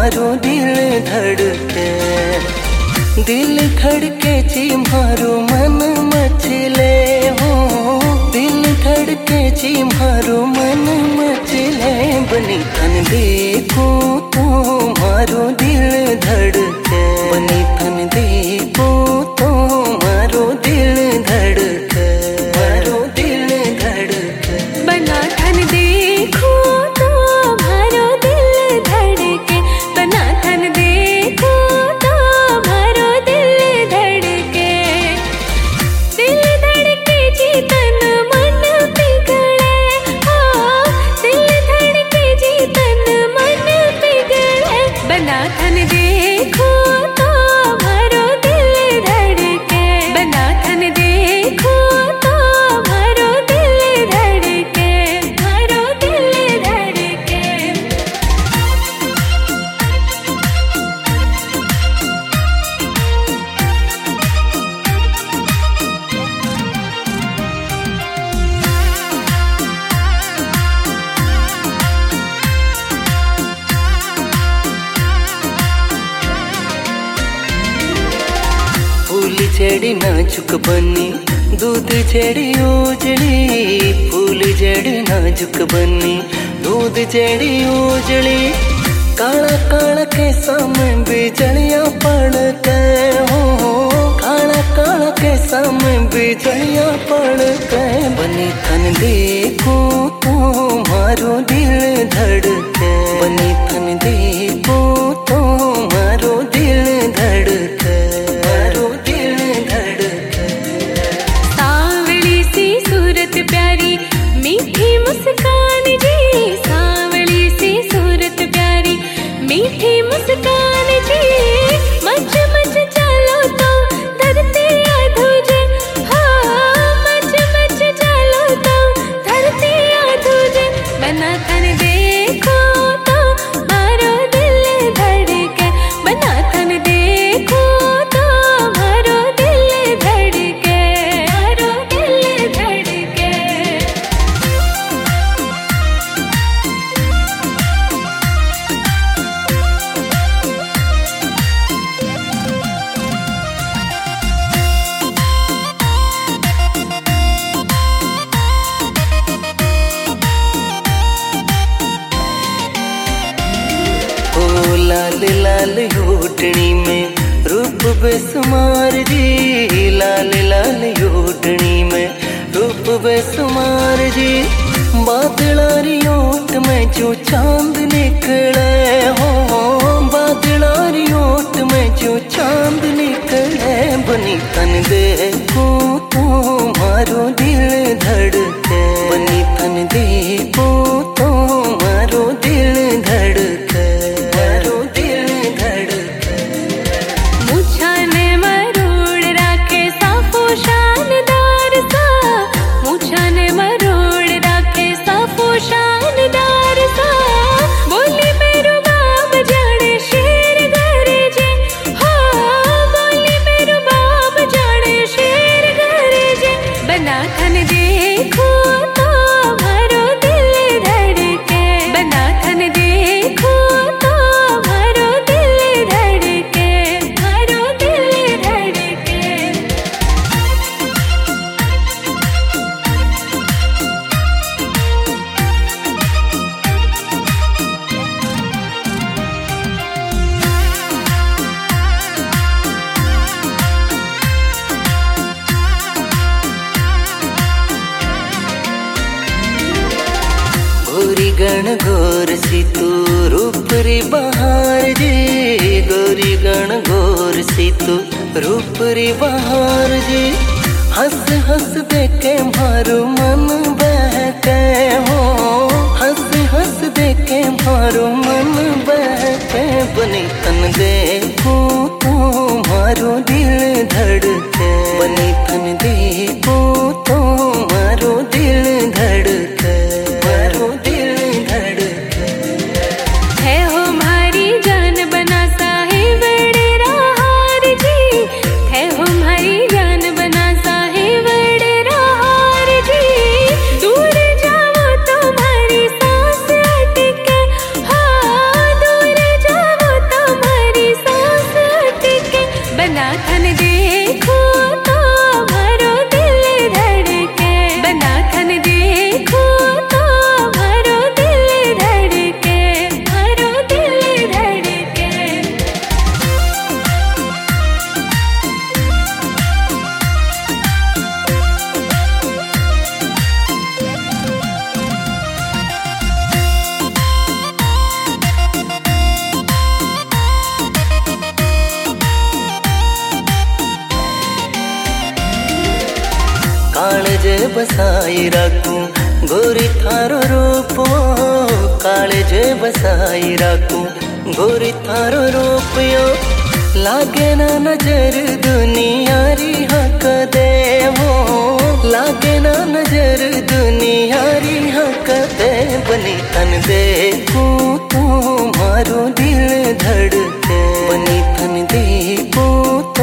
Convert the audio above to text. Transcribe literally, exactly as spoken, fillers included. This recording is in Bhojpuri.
मारो दिल धड़के, दिल धड़के जी मारो मन मचले हो, दिल धड़के जी मारो मन मचले। बनी तन देखो तो मारो दिल धड़के, बनी तन देखो तो मारो दिल धड़के, मारो दिल धड़के। बना तन देखो तो मारो दिल धड़के, बना तन देखो तो मारो दिल धड़के। दिल धड़के जी तन मन पिघले, हाँ दिल धड़के जी तन मन पिघले। बना तन देखो तो मारो दिल धड़के, बना तन देखो तो मारो दिल धड़के, मारो दिल धड़के। फूल जड़ी नाजुक बनी, दूध जड़ी उजड़ी, फूल जड़ी नाजुक बनी, दूध जड़ी उजड़ी। काला काला के सामने बिजलियां पड़ के हो, काला काला के सामने बिजलियां पड़ के। बनी तन देखो तो मारो दिल धड़के, बनी तन देखो तो मारो दिल धड़के, मारो दिल धड़के। सांवली सी सूरत प्यारी, मीठी मुस्कान जी, सांवली सी सूरत प्यारी, मीठी मुस्कान जी। मच मच चलो तो धरती आधुजे, हाँ मच मच चलो तो धरती आधुजे। बना तन देखो तो मारो दिल धड़के, बना तन देखो तो मारो दिल धड़के, मारो दिल धड़के। ओ लाल लाल होटनी में रूप बेसुमार जी, लाल लाल होटनी में रूप बेसुमार जी। बादलारी ओट में जो चांद निकले हो, बादलारी ओट में जो चांद निकले। बनी तन देखो तो मारो दिल धड़के, बनी तन देखो तो मारो दिल धड़के, मारो दिल धड़के। मुछाने मरोड़ राखे साफो शानदार सा, मुछाने मरोड़ राखे साफो शानदार सा। बोली मेरो बाप जाने शेर गरजे, हाँ बोली मेरो बाप जाने शेर गरजे। बना तन देखो तो मारो दिल धड़के, बना तन देखो तो मारो दिल धड़के, मारो दिल धड़के। गोरी गण गोर सी तू रूप री बहार जी, गोरी गण गोर सी तू रूप री बहार जी। हंस हंस देखे मारो मन बहके हो, हंस हंस देखे मारो मन बहके। बनी तन देखो तो मारो दिल धड़के, बनी तन देखो तो मारो दिल धड़के, मारो दिल धड़के। है हो हमारी जान बना साहिब डेरा हार जी, है हो हमारी जान बना साहिब डेरा हार जी। दूर जाओ तो हमारी सांस अटके, हाँ दूर जाओ जे बसाई राखू गोरी थारो रूपो काले जे बसाई राखू गोरी थारो रूपयो लागे ना नजर दुनिया री हक देवो लागे ना नजर दुनिया री हक दे बनी तन देखू तू मारो दिल धड़के बनी तन देखू